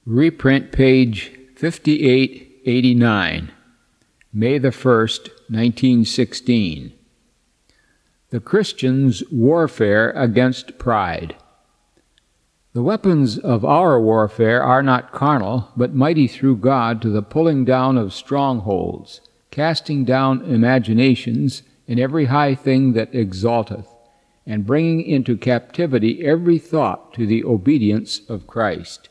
Reprint page 5889, May the 1st, 1916. The Christian's Warfare Against Pride. The weapons of our warfare are not carnal, but mighty through God to the pulling down of strongholds, casting down imaginations, and every high thing that exalteth, and bringing into captivity every thought to the obedience of Christ.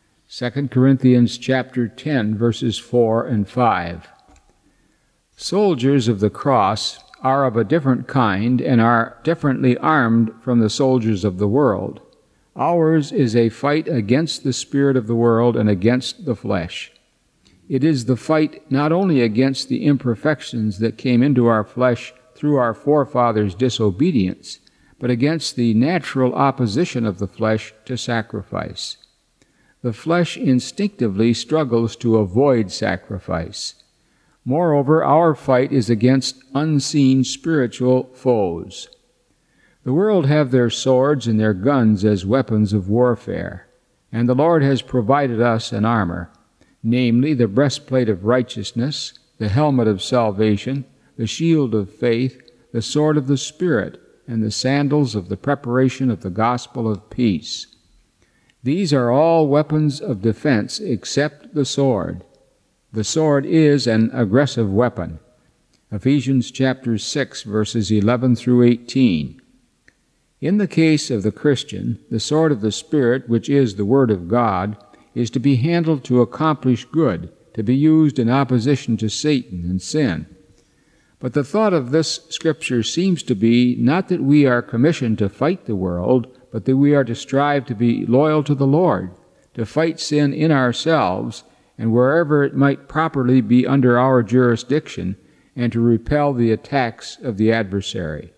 2 Corinthians chapter 10, verses 4 and 5. Soldiers of the cross are of a different kind and are differently armed from the soldiers of the world. Ours is a fight against the spirit of the world and against the flesh. It is the fight not only against the imperfections that came into our flesh through our forefathers' disobedience, but against the natural opposition of the flesh to sacrifice. The flesh instinctively struggles to avoid sacrifice. Moreover, our fight is against unseen spiritual foes. The world have their swords and their guns as weapons of warfare, and the Lord has provided us an armor, namely the breastplate of righteousness, the helmet of salvation, the shield of faith, the sword of the Spirit, and the sandals of the preparation of the gospel of peace. These are all weapons of defense except the sword. The sword is an aggressive weapon. Ephesians chapter 6, verses 11 through 18. In the case of the Christian, the sword of the Spirit, which is the Word of God, is to be handled to accomplish good, to be used in opposition to Satan and sin. But the thought of this scripture seems to be not that we are commissioned to fight the world, but that we are to strive to be loyal to the Lord, to fight sin in ourselves and wherever it might properly be under our jurisdiction, and to repel the attacks of the adversary.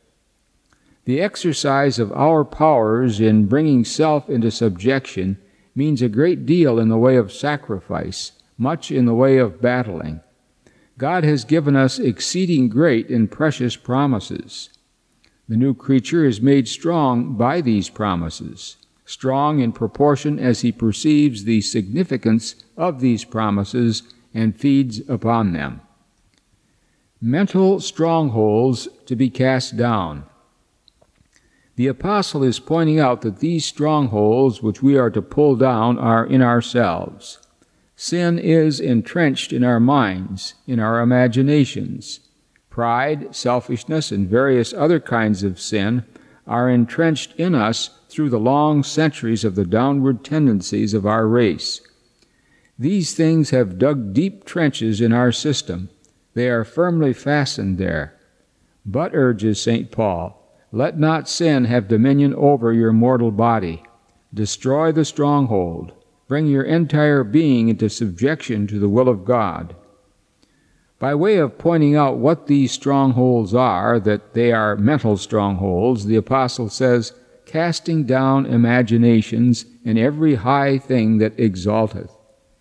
The exercise of our powers in bringing self into subjection means a great deal in the way of sacrifice, much in the way of battling. God has given us exceeding great and precious promises. The new creature is made strong by these promises, strong in proportion as he perceives the significance of these promises and feeds upon them. Mental strongholds to be cast down. The apostle is pointing out that these strongholds which we are to pull down are in ourselves. Sin is entrenched in our minds, in our imaginations. Pride, selfishness, and various other kinds of sin are entrenched in us through the long centuries of the downward tendencies of our race. These things have dug deep trenches in our system. They are firmly fastened there. But, urges St. Paul, let not sin have dominion over your mortal body. Destroy the stronghold. Bring your entire being into subjection to the will of God. By way of pointing out what these strongholds are, that they are mental strongholds, the apostle says, casting down imaginations and every high thing that exalteth.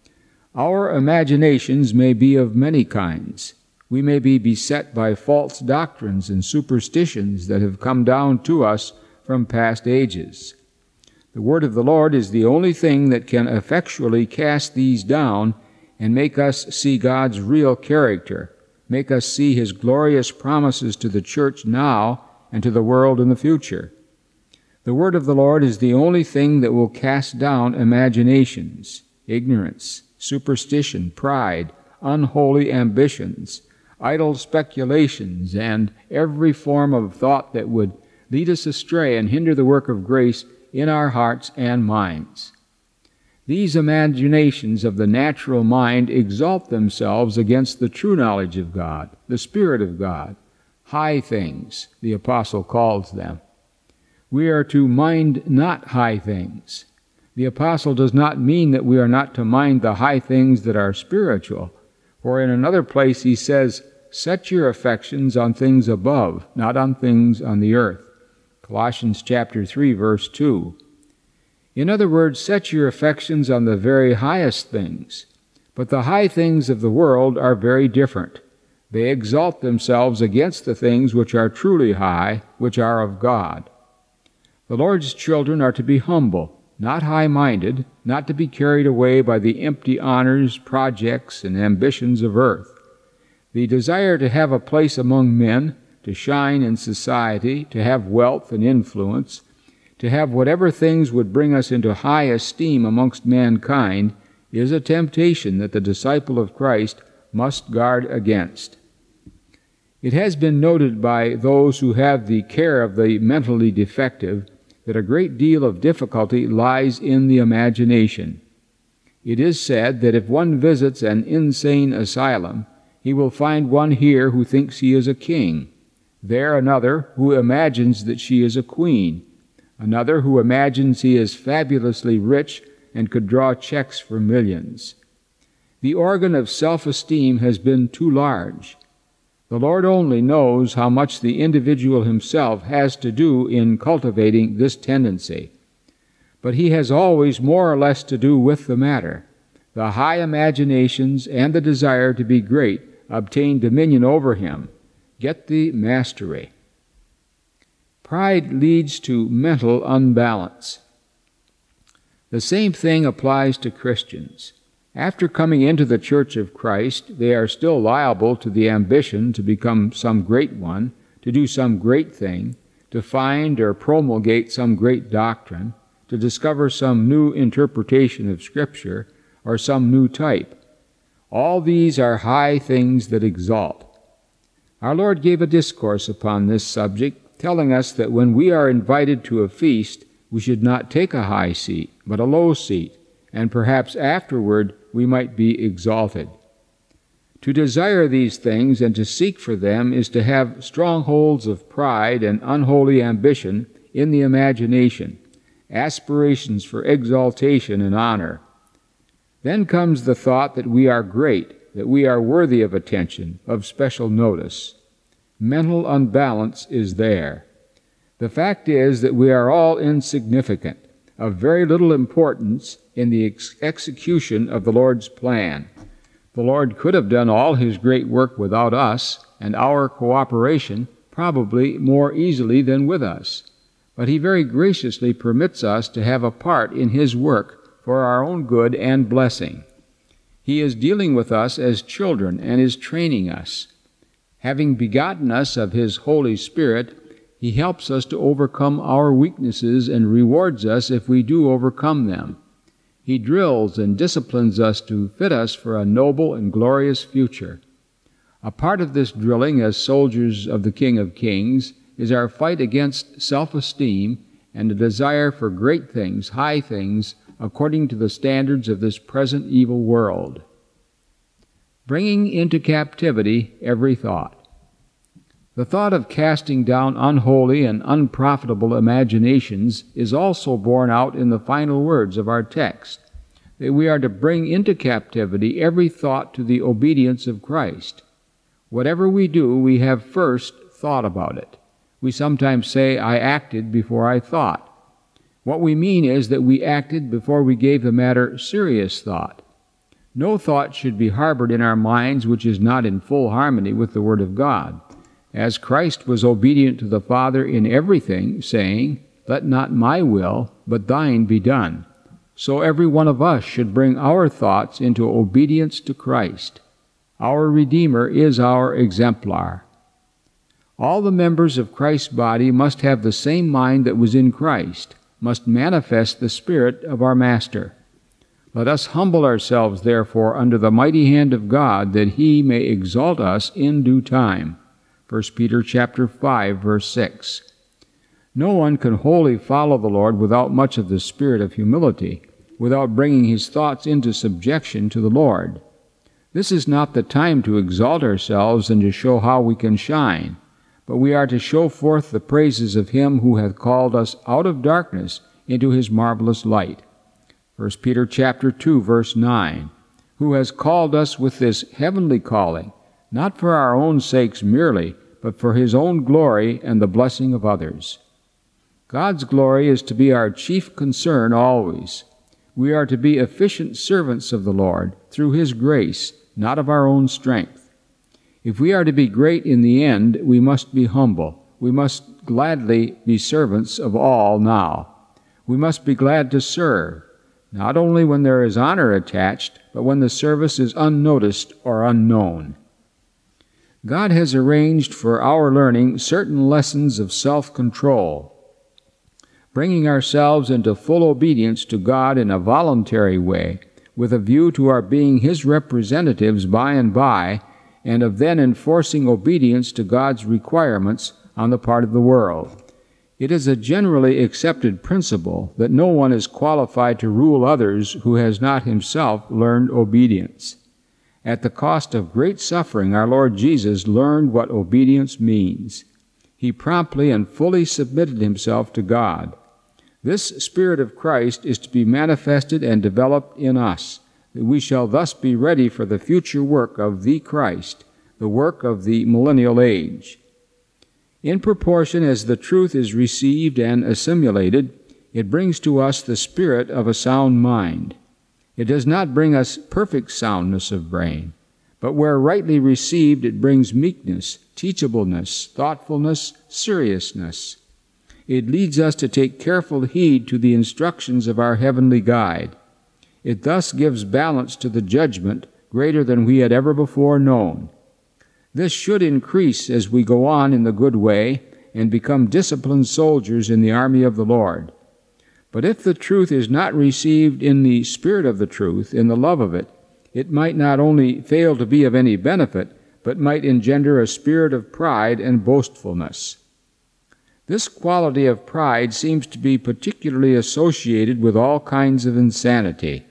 Our imaginations may be of many kinds. We may be beset by false doctrines and superstitions that have come down to us from past ages. The word of the Lord is the only thing that can effectually cast these down and make us see God's real character, make us see His glorious promises to the church now and to the world in the future. The word of the Lord is the only thing that will cast down imaginations, ignorance, superstition, pride, unholy ambitions, idle speculations, and every form of thought that would lead us astray and hinder the work of grace in our hearts and minds. These imaginations of the natural mind exalt themselves against the true knowledge of God, the Spirit of God. High things, the apostle calls them. We are to mind not high things. The apostle does not mean that we are not to mind the high things that are spiritual, for in another place he says, set your affections on things above, not on things on the earth. Colossians chapter 3, verse 2. In other words, set your affections on the very highest things. But the high things of the world are very different. They exalt themselves against the things which are truly high, which are of God. The Lord's children are to be humble, not high-minded, not to be carried away by the empty honors, projects, and ambitions of earth. The desire to have a place among men, to shine in society, to have wealth and influence, to have whatever things would bring us into high esteem amongst mankind, is a temptation that the disciple of Christ must guard against. It has been noted by those who have the care of the mentally defective that a great deal of difficulty lies in the imagination. It is said that if one visits an insane asylum, he will find one here who thinks he is a king, there another who imagines that she is a queen, another who imagines he is fabulously rich and could draw checks for millions. The organ of self-esteem has been too large. The Lord only knows how much the individual himself has to do in cultivating this tendency. But he has always more or less to do with the matter. The high imaginations and the desire to be great obtain dominion over him, get the mastery. Pride leads to mental unbalance. The same thing applies to Christians. After coming into the Church of Christ, they are still liable to the ambition to become some great one, to do some great thing, to find or promulgate some great doctrine, to discover some new interpretation of Scripture, or some new type. All these are high things that exalt. Our Lord gave a discourse upon this subject, telling us that when we are invited to a feast, we should not take a high seat, but a low seat, and perhaps afterward we might be exalted. To desire these things and to seek for them is to have strongholds of pride and unholy ambition in the imagination, aspirations for exaltation and honor. Then comes the thought that we are great, that we are worthy of attention, of special notice. Mental unbalance is there. The fact is that we are all insignificant, of very little importance in the execution of the Lord's plan. The Lord could have done all His great work without us and our cooperation, probably more easily than with us. But He very graciously permits us to have a part in His work for our own good and blessing. He is dealing with us as children and is training us. Having begotten us of His Holy Spirit, He helps us to overcome our weaknesses and rewards us if we do overcome them. He drills and disciplines us to fit us for a noble and glorious future. A part of this drilling as soldiers of the King of Kings is our fight against self-esteem and a desire for great things, high things, according to the standards of this present evil world. Bringing into captivity every thought. The thought of casting down unholy and unprofitable imaginations is also borne out in the final words of our text, that we are to bring into captivity every thought to the obedience of Christ. Whatever we do, we have first thought about it. We sometimes say, I acted before I thought. What we mean is that we acted before we gave the matter serious thought. No thought should be harbored in our minds which is not in full harmony with the Word of God. As Christ was obedient to the Father in everything, saying, Let not my will, but thine be done, so every one of us should bring our thoughts into obedience to Christ. Our Redeemer is our exemplar. All the members of Christ's body must have the same mind that was in Christ, must manifest the Spirit of our Master. Let us humble ourselves, therefore, under the mighty hand of God, that He may exalt us in due time. 1 Peter chapter 5, verse 6. No one can wholly follow the Lord without much of the spirit of humility, without bringing his thoughts into subjection to the Lord. This is not the time to exalt ourselves and to show how we can shine, but we are to show forth the praises of Him who hath called us out of darkness into His marvelous light. 1 Peter chapter 2, verse 9. Who has called us with this heavenly calling, not for our own sakes merely, but for His own glory and the blessing of others. God's glory is to be our chief concern always. We are to be efficient servants of the Lord through His grace, not of our own strength. If we are to be great in the end, we must be humble. We must gladly be servants of all now. We must be glad to serve, not only when there is honor attached, but when the service is unnoticed or unknown. God has arranged for our learning certain lessons of self-control, bringing ourselves into full obedience to God in a voluntary way, with a view to our being His representatives by and by, and of then enforcing obedience to God's requirements on the part of the world. It is a generally accepted principle that no one is qualified to rule others who has not himself learned obedience. At the cost of great suffering, our Lord Jesus learned what obedience means. He promptly and fully submitted himself to God. This Spirit of Christ is to be manifested and developed in us, that we shall thus be ready for the future work of the Christ, the work of the millennial age. In proportion as the truth is received and assimilated, it brings to us the spirit of a sound mind. It does not bring us perfect soundness of brain, but where rightly received it brings meekness, teachableness, thoughtfulness, seriousness. It leads us to take careful heed to the instructions of our heavenly guide. It thus gives balance to the judgment greater than we had ever before known. This should increase as we go on in the good way and become disciplined soldiers in the army of the Lord. But if the truth is not received in the spirit of the truth, in the love of it, it might not only fail to be of any benefit, but might engender a spirit of pride and boastfulness. This quality of pride seems to be particularly associated with all kinds of insanity.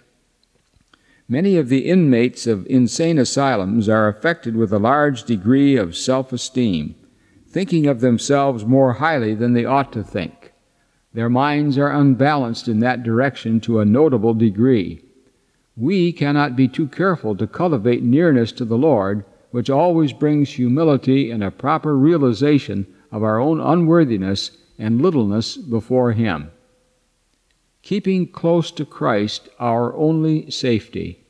Many of the inmates of insane asylums are affected with a large degree of self-esteem, thinking of themselves more highly than they ought to think. Their minds are unbalanced in that direction to a notable degree. We cannot be too careful to cultivate nearness to the Lord, which always brings humility and a proper realization of our own unworthiness and littleness before Him. Keeping close to Christ, our only safety.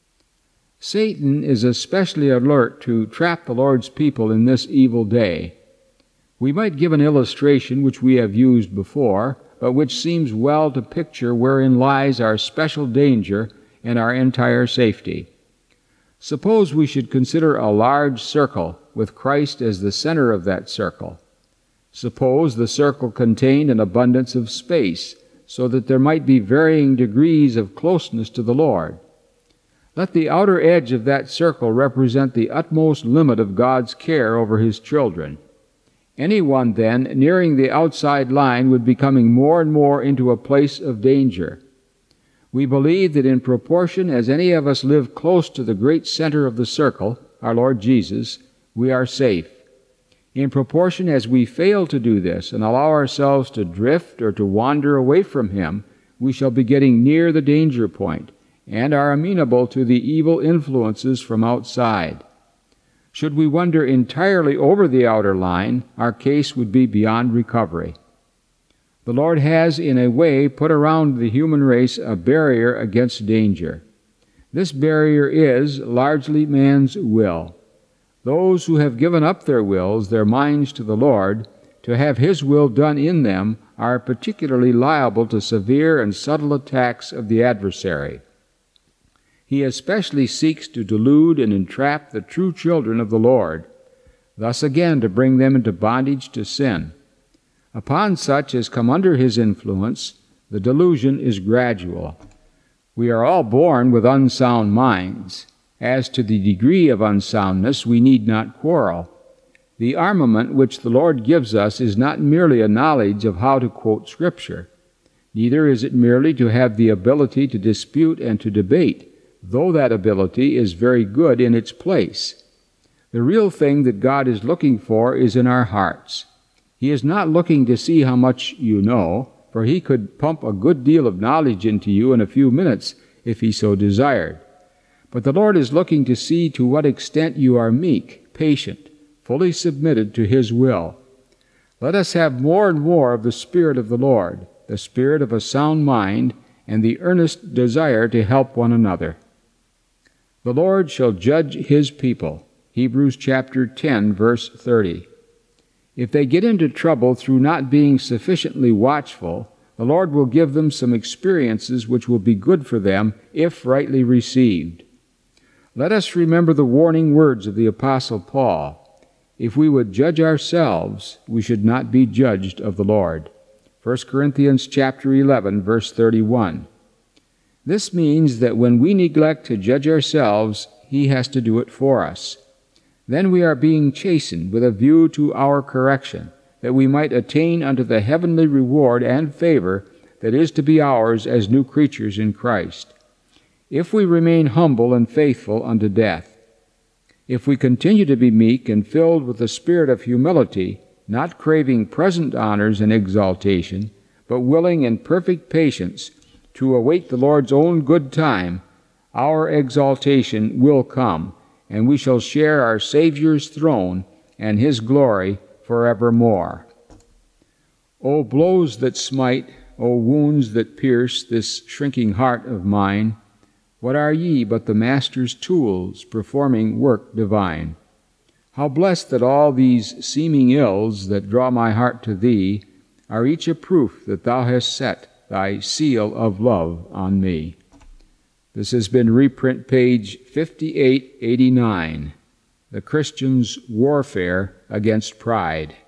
Satan is especially alert to trap the Lord's people in this evil day. We might give an illustration which we have used before, but which seems well to picture wherein lies our special danger and our entire safety. Suppose we should consider a large circle, with Christ as the center of that circle. Suppose the circle contained an abundance of space, so that there might be varying degrees of closeness to the Lord. Let the outer edge of that circle represent the utmost limit of God's care over His children. Anyone, then, nearing the outside line would be coming more and more into a place of danger. We believe that in proportion as any of us live close to the great center of the circle, our Lord Jesus, we are safe. In proportion as we fail to do this and allow ourselves to drift or to wander away from Him, we shall be getting near the danger point and are amenable to the evil influences from outside. Should we wander entirely over the outer line, our case would be beyond recovery. The Lord has, in a way, put around the human race a barrier against danger. This barrier is largely man's will. Those who have given up their wills, their minds to the Lord, to have His will done in them, are particularly liable to severe and subtle attacks of the adversary. He especially seeks to delude and entrap the true children of the Lord, thus again to bring them into bondage to sin. Upon such as come under his influence, the delusion is gradual. We are all born with unsound minds. As to the degree of unsoundness, we need not quarrel. The armament which the Lord gives us is not merely a knowledge of how to quote Scripture. Neither is it merely to have the ability to dispute and to debate, though that ability is very good in its place. The real thing that God is looking for is in our hearts. He is not looking to see how much you know, for He could pump a good deal of knowledge into you in a few minutes if He so desired. But the Lord is looking to see to what extent you are meek, patient, fully submitted to His will. Let us have more and more of the Spirit of the Lord, the spirit of a sound mind, and the earnest desire to help one another. The Lord shall judge His people. Hebrews chapter 10, verse 30. If they get into trouble through not being sufficiently watchful, the Lord will give them some experiences which will be good for them if rightly received. Let us remember the warning words of the Apostle Paul. If we would judge ourselves, we should not be judged of the Lord. 1 Corinthians chapter 11, verse 31. This means that when we neglect to judge ourselves, He has to do it for us. Then we are being chastened with a view to our correction, that we might attain unto the heavenly reward and favor that is to be ours as new creatures in Christ. If we remain humble and faithful unto death, if we continue to be meek and filled with the spirit of humility, not craving present honors and exaltation, but willing in perfect patience to await the Lord's own good time, our exaltation will come, and we shall share our Savior's throne and His glory forevermore. O blows that smite, O wounds that pierce this shrinking heart of mine, what are ye but the Master's tools, performing work divine? How blessed that all these seeming ills that draw my heart to Thee are each a proof that Thou hast set Thy seal of love on me. This has been reprint page 5889, The Christian's Warfare Against Pride.